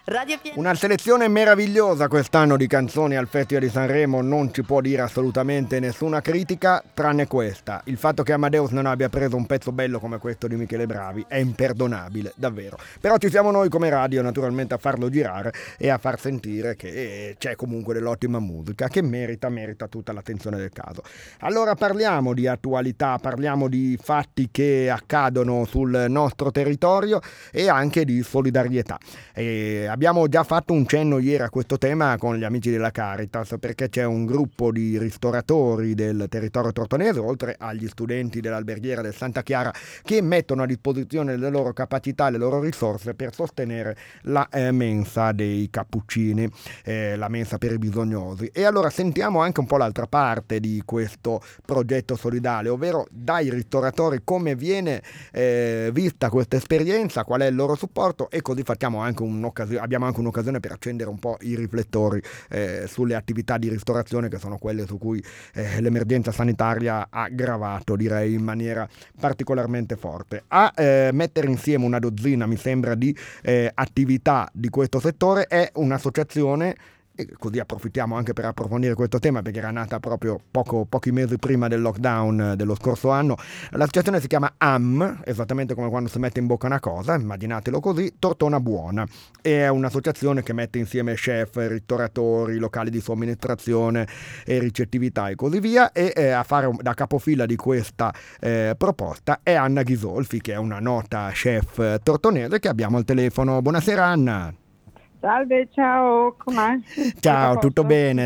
Radio Pianeta. Una selezione meravigliosa quest'anno di canzoni al Festival di Sanremo, non ci può dire assolutamente nessuna critica, tranne questa. Il fatto che Amadeus non abbia preso un pezzo bello come questo di Michele Bravi è imperdonabile, davvero. Però ci siamo noi come radio naturalmente a farlo girare e a far sentire che c'è comunque dell'ottima musica che merita tutta l'attenzione del caso. Allora parliamo di attualità, parliamo di fatti che accadono sul nostro territorio e anche di solidarietà. Abbiamo già fatto un cenno ieri a questo tema con gli amici della Caritas, perché c'è un gruppo di ristoratori del territorio tortonese, oltre agli studenti dell'alberghiera del Santa Chiara, che mettono a disposizione le loro capacità, le loro risorse per sostenere la mensa dei cappuccini, la mensa per i bisognosi. E allora sentiamo anche un po' l'altra parte di questo progetto solidale, ovvero dai ristoratori come viene vista questa esperienza, qual è il loro supporto, e così abbiamo anche un'occasione per accendere un po' i riflettori sulle attività di ristorazione, che sono quelle su cui l'emergenza sanitaria ha gravato, direi, in maniera particolarmente forte. A mettere insieme una dozzina, mi sembra, di attività di questo settore è un'associazione. E così approfittiamo anche per approfondire questo tema, perché era nata proprio pochi mesi prima del lockdown dello scorso anno. L'associazione si chiama AM, esattamente come quando si mette in bocca una cosa, immaginatelo così, Tortona Buona. E è un'associazione che mette insieme chef, ristoratori, locali di somministrazione e ricettività e così via. E a fare da capofila di questa proposta è Anna Ghisolfi, che è una nota chef tortonese che abbiamo al telefono. Buonasera Anna. Salve, ciao, com'è? Ciao, tutto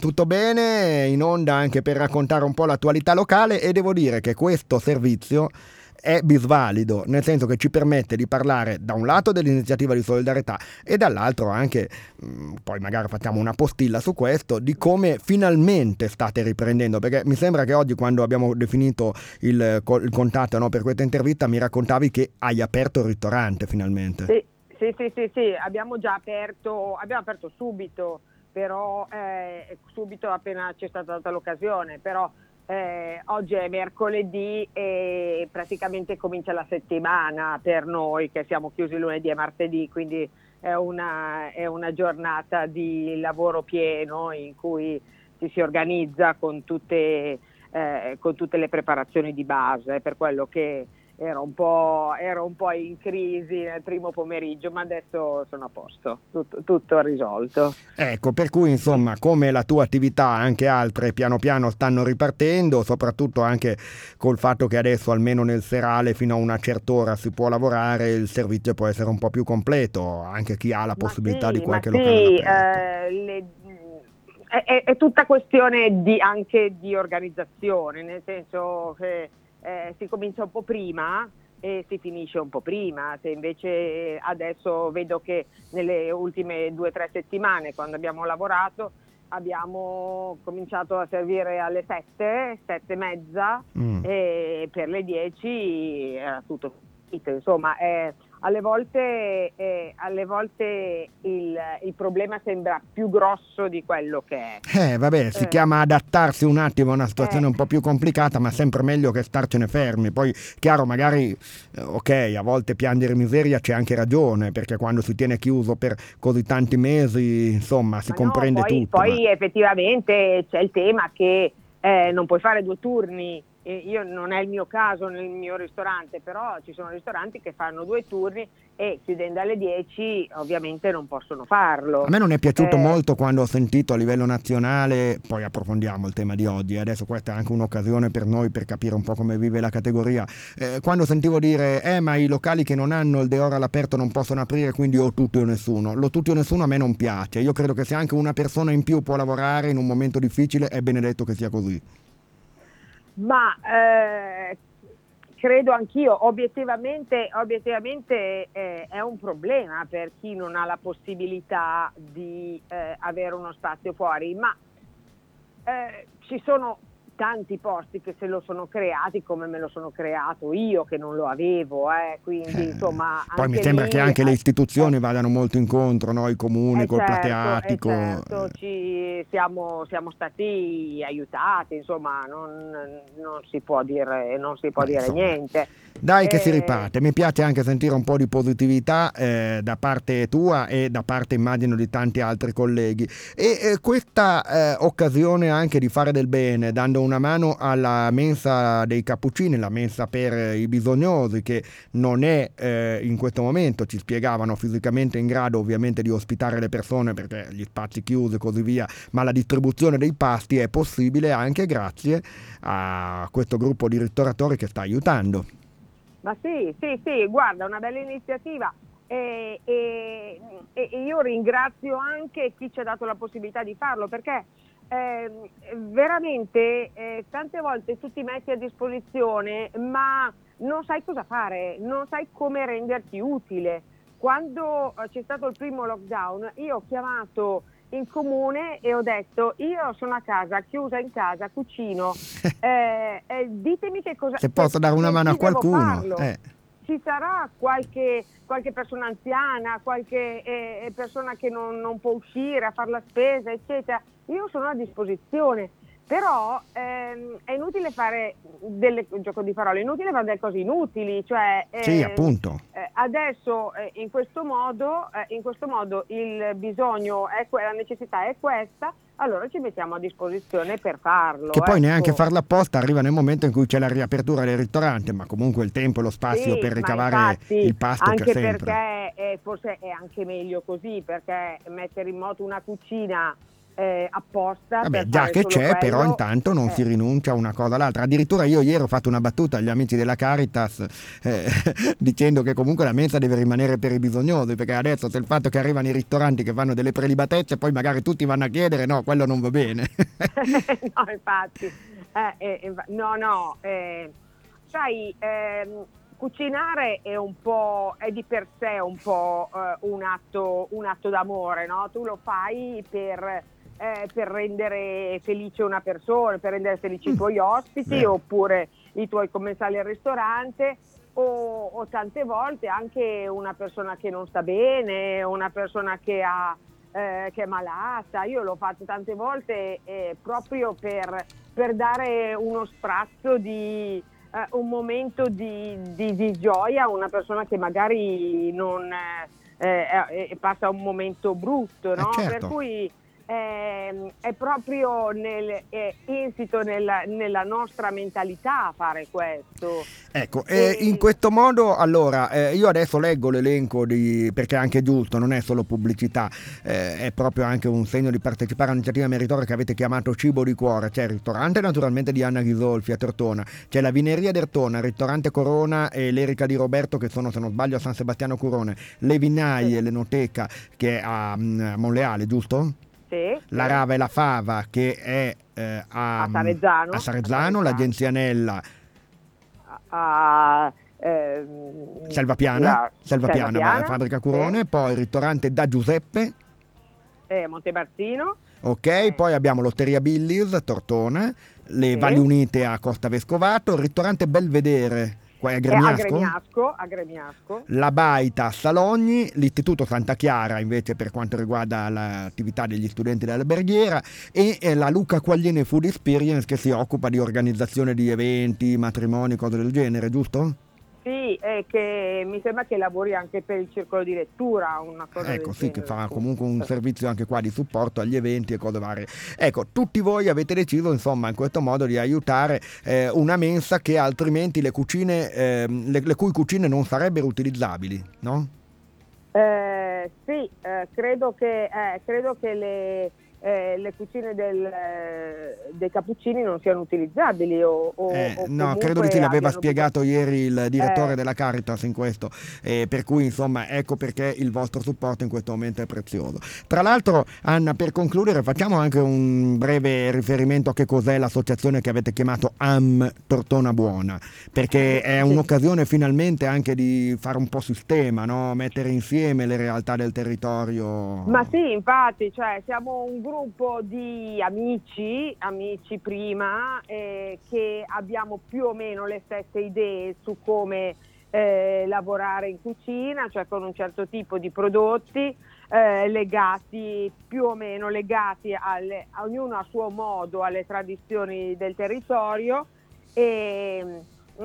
bene, in onda anche per raccontare un po' l'attualità locale, e devo dire che questo servizio è bisvalido, nel senso che ci permette di parlare da un lato dell'iniziativa di solidarietà e dall'altro anche, poi magari facciamo una postilla su questo, di come finalmente state riprendendo, perché mi sembra che oggi, quando abbiamo definito il contatto, no, per questa intervista, mi raccontavi che hai aperto il ristorante finalmente. Sì, abbiamo aperto subito, però subito appena c'è stata data l'occasione, però oggi è mercoledì e praticamente comincia la settimana per noi, che siamo chiusi lunedì e martedì, quindi è una giornata di lavoro pieno in cui ci si organizza con tutte le preparazioni di base, per quello che ero un po' in crisi nel primo pomeriggio, ma adesso sono a posto, tutto risolto. Ecco, per cui insomma, come la tua attività, anche altre piano piano stanno ripartendo, soprattutto anche col fatto che adesso almeno nel serale fino a una certa ora si può lavorare, il servizio può essere un po' più completo, anche chi ha la possibilità di qualche locale aperto. È tutta questione anche di organizzazione, nel senso che si comincia un po' prima e si finisce un po' prima. Se invece adesso vedo che nelle ultime 2 o 3 settimane, quando abbiamo lavorato, abbiamo cominciato a servire alle 7 e mezza, e per le 10 era tutto finito. Insomma, alle volte il problema sembra più grosso di quello che è. Si chiama adattarsi un attimo a una situazione un po' più complicata, ma sempre meglio che starcene fermi. Poi, chiaro, magari, ok, a volte piangere miseria c'è anche ragione, perché quando si tiene chiuso per così tanti mesi, insomma, si comprende tutto. Poi effettivamente c'è il tema che non puoi fare 2 turni. Io non è il mio caso nel mio ristorante, però ci sono ristoranti che fanno 2 turni e chiudendo alle 10 ovviamente non possono farlo. A me non è piaciuto molto quando ho sentito a livello nazionale, poi approfondiamo il tema di oggi, adesso questa è anche un'occasione per noi per capire un po' come vive la categoria, quando sentivo dire ma i locali che non hanno il deoro all'aperto non possono aprire, quindi o tutti o nessuno. Lo tutti o nessuno a me non piace, io credo che se anche una persona in più può lavorare in un momento difficile è benedetto che sia così. Ma credo anch'io, obiettivamente è un problema per chi non ha la possibilità di avere uno spazio fuori, ma ci sono tanti posti che se lo sono creati come me lo sono creato io, che non lo avevo, quindi insomma poi anche mi sembra lì, che anche le istituzioni vadano molto incontro, no? I comuni col plateatico. certo, siamo stati aiutati, insomma non si può dire, Insomma, niente. dai che si riparte, mi piace anche sentire un po' di positività da parte tua e da parte immagino di tanti altri colleghi e questa occasione anche di fare del bene dando una mano alla mensa dei cappuccini, la mensa per i bisognosi che non è in questo momento, ci spiegavano, fisicamente in grado ovviamente di ospitare le persone perché gli spazi chiusi e così via, ma la distribuzione dei pasti è possibile anche grazie a questo gruppo di ristoratori che sta aiutando. Ma sì, guarda, una bella iniziativa e io ringrazio anche chi ci ha dato la possibilità di farlo, perché veramente tante volte tu ti metti a disposizione ma non sai cosa fare, non sai come renderti utile. Quando c'è stato il primo lockdown io ho chiamato in comune e ho detto: io sono a casa, chiusa in casa, cucino, ditemi che cosa, se posso dare una mano a qualcuno. Ci sarà qualche persona anziana, qualche persona che non può uscire a fare la spesa, eccetera. Io sono a disposizione, però è inutile fare un gioco di parole, è inutile fare delle cose inutili, cioè sì, appunto. adesso in questo modo il bisogno la necessità è questa, allora ci mettiamo a disposizione per farlo. Che poi neanche farla apposta arriva nel momento in cui c'è la riapertura del ristorante, ma comunque il tempo e lo spazio per ricavare infatti, il pasto anche c'è sempre. Perché forse è anche meglio così, perché mettere in moto una cucina apposta. Vabbè, già che c'è, però intanto non si rinuncia a una cosa all'altra. Addirittura io ieri ho fatto una battuta agli amici della Caritas dicendo che comunque la mensa deve rimanere per i bisognosi, perché adesso c'è il fatto che arrivano i ristoranti che fanno delle prelibatezze, poi magari tutti vanno a chiedere, no, quello non va bene. No, infatti, sai, cucinare è di per sé un po' un atto d'amore, no? Tu lo fai per rendere felice una persona, per rendere felici i tuoi ospiti oppure i tuoi commensali al ristorante o tante volte anche una persona che non sta bene, una persona che è malata. Io l'ho fatto tante volte proprio per dare uno sprazzo di un momento di gioia a una persona che magari non passa un momento brutto, no? Certo. Per cui è proprio insito nella nostra mentalità fare questo. Ecco, in questo modo, allora, io adesso leggo l'elenco perché è anche giusto, non è solo pubblicità, è proprio anche un segno di partecipare a un'iniziativa meritoria che avete chiamato Cibo di Cuore. C'è il ristorante naturalmente di Anna Ghisolfi a Tortona, c'è la Vineria d'Ertona, il ristorante Corona e l'Erica di Roberto che sono, se non sbaglio, a San Sebastiano Curone, le Vinaie, l'Enoteca che è a Monleale, giusto? Sì, la Rava e la Fava che è a Sarezzano, la Genzianella a Selvapiana, la fabbrica Curone, poi il ristorante Da Giuseppe Montemartino, ok, poi abbiamo l'Otteria Billy's Tortona, le Valli Unite a Costa Vescovato, il ristorante Belvedere qua a Gremiasco, la Baita a Salogni, l'Istituto Santa Chiara invece per quanto riguarda l'attività degli studenti dell'alberghiera e la Luca Quagliene Food Experience che si occupa di organizzazione di eventi, matrimoni, cose del genere, giusto? Sì, che mi sembra che lavori anche per il circolo di lettura, una cosa ecco, del sì, genere. che fa comunque un servizio anche qua di supporto agli eventi e cose varie. Ecco, tutti voi avete deciso, insomma, in questo modo di aiutare una mensa che altrimenti le cucine, le cui cucine non sarebbero utilizzabili, no? Sì, credo che le cucine dei cappuccini non siano utilizzabili o no, credo che sì, l'aveva spiegato ieri il direttore della Caritas in questo, per cui insomma ecco perché il vostro supporto in questo momento è prezioso. Tra l'altro, Anna, per concludere facciamo anche un breve riferimento a che cos'è l'associazione che avete chiamato AM Tortona Buona, perché è un'occasione finalmente anche di fare un po' sistema, no? Mettere insieme le realtà del territorio. Ma sì, infatti, cioè siamo un gruppo gruppo di amici prima, che abbiamo più o meno le stesse idee su come lavorare in cucina, cioè con un certo tipo di prodotti legati, più o meno legati ognuno a suo modo alle tradizioni del territorio, e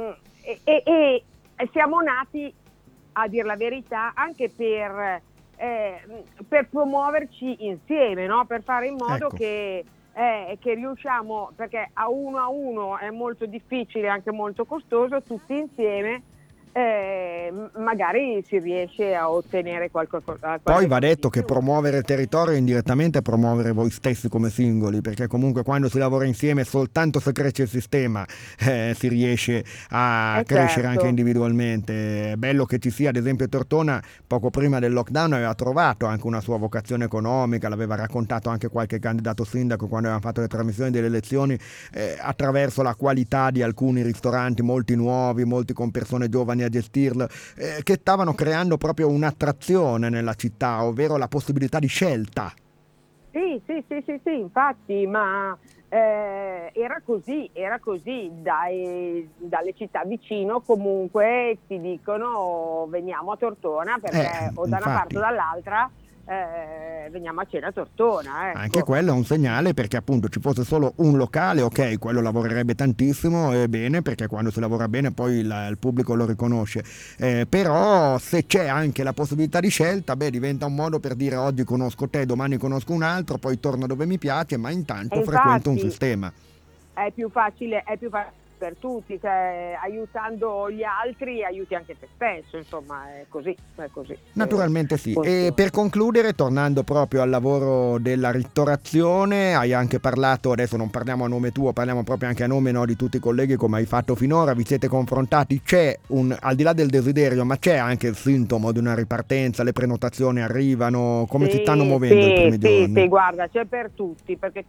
siamo nati, a dir la verità, anche per promuoverci insieme, no? Per fare in modo Ecco. che riusciamo, perché a uno è molto difficile, anche molto costoso, tutti insieme magari si riesce a ottenere qualcosa. Poi va detto che promuovere il territorio è indirettamente promuovere voi stessi come singoli, perché comunque quando si lavora insieme, soltanto se cresce il sistema si riesce a crescere anche individualmente. È bello che ci sia, ad esempio Tortona poco prima del lockdown aveva trovato anche una sua vocazione economica, l'aveva raccontato anche qualche candidato sindaco quando avevamo fatto le trasmissioni delle elezioni, attraverso la qualità di alcuni ristoranti, molti nuovi, molti con persone giovani a gestirlo, che stavano creando proprio un'attrazione nella città, ovvero la possibilità di scelta. Sì, infatti, ma era così, dalle città vicino comunque ti dicono veniamo a Tortona, perché o da una parte o dall'altra veniamo a cena a Tortona, ecco. Anche quello è un segnale, perché appunto ci fosse solo un locale, ok, quello lavorerebbe tantissimo e bene, perché quando si lavora bene poi il pubblico lo riconosce, però se c'è anche la possibilità di scelta, diventa un modo per dire oggi conosco te, domani conosco un altro, poi torno dove mi piace, ma intanto frequento un sistema. È più facile per tutti, cioè, aiutando gli altri aiuti anche te stesso, insomma, è così. Naturalmente sì. E per concludere, tornando proprio al lavoro della ristorazione, hai anche parlato, adesso non parliamo a nome tuo, parliamo proprio anche a nome, no, di tutti i colleghi, come hai fatto finora, vi siete confrontati, c'è al di là del desiderio, ma c'è anche il sintomo di una ripartenza, le prenotazioni arrivano, come si stanno muovendo i primi giorni? Sì, guarda, c'è per tutti, perché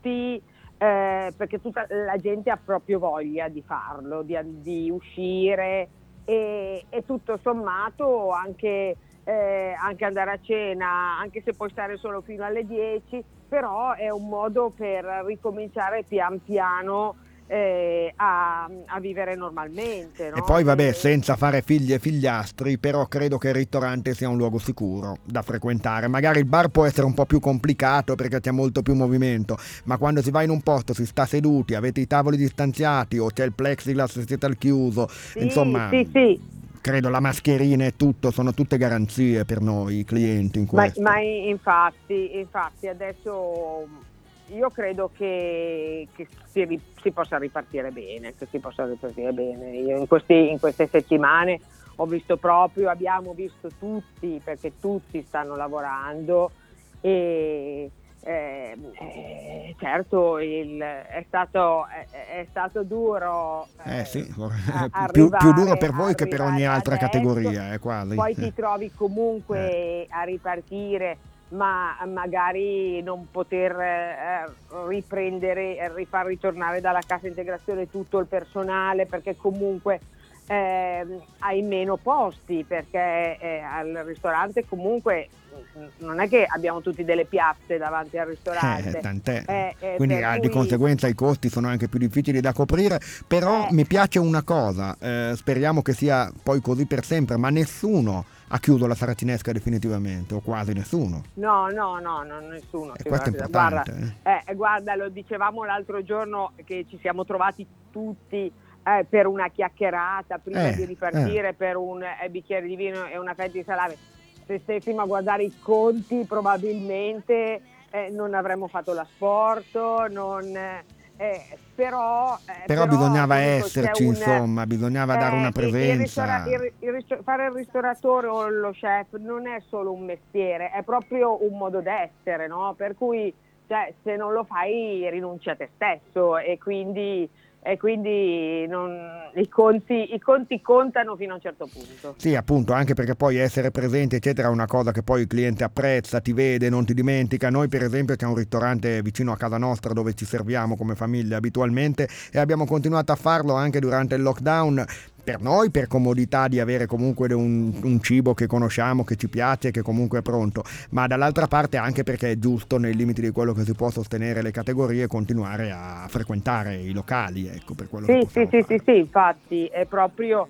tutta la gente ha proprio voglia di farlo, di uscire, e tutto sommato anche andare a cena, anche se puoi stare solo fino alle 10, però è un modo per ricominciare pian piano a vivere normalmente, no? E poi senza fare figli e figliastri, però credo che il ristorante sia un luogo sicuro da frequentare. Magari il bar può essere un po' più complicato perché c'è molto più movimento, ma quando si va in un posto, si sta seduti, avete i tavoli distanziati o c'è il plexiglass, siete al chiuso, insomma. Sì. Credo la mascherina e tutto sono tutte garanzie per noi i clienti in questo. Ma infatti adesso io credo che si possa ripartire bene, Io in queste settimane abbiamo visto tutti, perché tutti stanno lavorando, e certo è stato duro, sì, più duro per voi che per ogni altra adesso, categoria, quasi. Poi ti trovi comunque a ripartire, ma magari non poter rifar ritornare dalla cassa integrazione tutto il personale, perché comunque hai meno posti, perché al ristorante comunque non è che abbiamo tutti delle piazze davanti al ristorante, tant'è. Quindi di conseguenza i costi sono anche più difficili da coprire, però mi piace una cosa, speriamo che sia poi così per sempre, ma nessuno ha chiuso la Saracinesca definitivamente, o quasi nessuno. No, nessuno. E questo è importante. Guarda, lo dicevamo l'altro giorno, che ci siamo trovati tutti per una chiacchierata prima di ripartire, per un bicchiere di vino e una fetta di salame. Se stessimo a guardare i conti probabilmente non avremmo fatto l'asporto, però bisognava esserci, insomma, bisognava dare una presenza. Fare il ristoratore o lo chef non è solo un mestiere, è proprio un modo d'essere, no? Per cui se non lo fai rinunci a te stesso, e quindi i conti contano fino a un certo punto. Sì, appunto, anche perché poi essere presente eccetera è una cosa che poi il cliente apprezza, ti vede, non ti dimentica. Noi per esempio c'è un ristorante vicino a casa nostra dove ci serviamo come famiglia abitualmente, e abbiamo continuato a farlo anche durante il lockdown, per noi, per comodità di avere comunque un cibo che conosciamo, che ci piace, che comunque è pronto, ma dall'altra parte anche perché è giusto, nei limiti di quello che si può sostenere le categorie, continuare a frequentare i locali, ecco, per quello che possiamo fare. Sì, infatti è proprio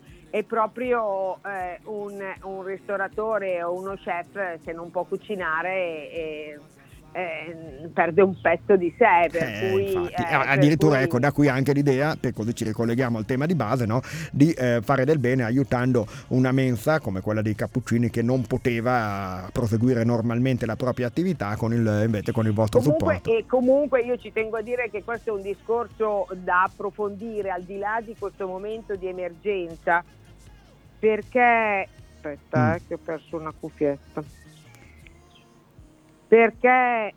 un ristoratore o uno chef, se non può cucinare, perde un pezzo di sé, per cui addirittura ecco, da qui anche l'idea, per così ci ricolleghiamo al tema di base, no? Di fare del bene aiutando una mensa come quella dei cappuccini che non poteva proseguire normalmente la propria attività invece con il vostro supporto. E comunque io ci tengo a dire che questo è un discorso da approfondire al di là di questo momento di emergenza, perché aspetta che ho perso una cuffietta, perché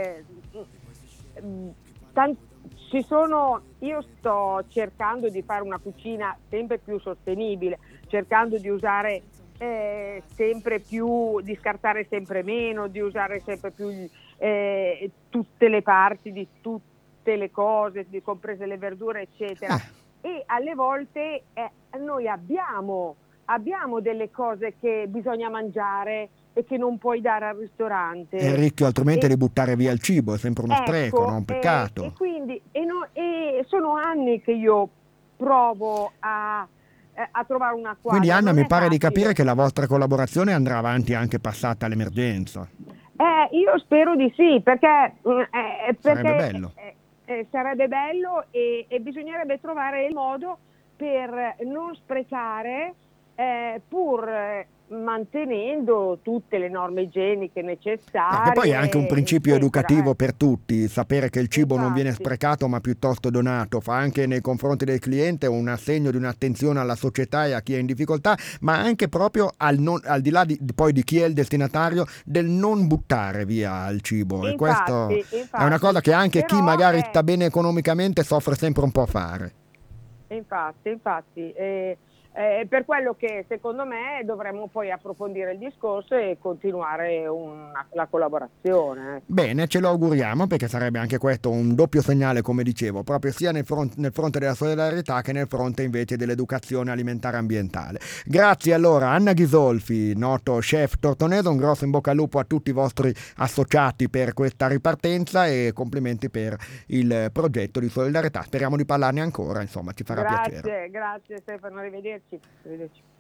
io sto cercando di fare una cucina sempre più sostenibile, cercando di usare sempre più, di scartare sempre meno, di usare sempre più tutte le parti di tutte le cose, comprese le verdure, eccetera. E alle volte noi abbiamo delle cose che bisogna mangiare e che non puoi dare al ristorante. È il rischio altrimenti di buttare via il cibo, è sempre uno spreco, no? Un peccato. E quindi sono anni che io provo a trovare una quadra. Quindi Anna, mi pare di capire che la vostra collaborazione andrà avanti anche passata l'emergenza. Io spero di sì, perché sarebbe bello. Sarebbe bello e bisognerebbe trovare il modo per non sprecare, pur mantenendo tutte le norme igieniche necessarie. Che poi è anche un principio educativo per tutti, sapere che il cibo Infatti. non viene sprecato ma piuttosto donato, fa anche nei confronti del cliente un segno di un'attenzione alla società e a chi è in difficoltà, ma anche proprio al di là poi di chi è il destinatario, del non buttare via il cibo. E questo è una cosa che anche chi magari sta bene economicamente soffre sempre un po' a fare. Infatti. Per quello che secondo me dovremmo poi approfondire il discorso e continuare la collaborazione. Bene, ce lo auguriamo, perché sarebbe anche questo un doppio segnale, come dicevo, proprio sia nel fronte della solidarietà che nel fronte invece dell'educazione alimentare ambientale. Grazie allora Anna Ghisolfi, noto chef tortonese, un grosso in bocca al lupo a tutti i vostri associati per questa ripartenza e complimenti per il progetto di solidarietà. Speriamo di parlarne ancora, insomma, ci farà piacere. Grazie Stefano, arrivederci.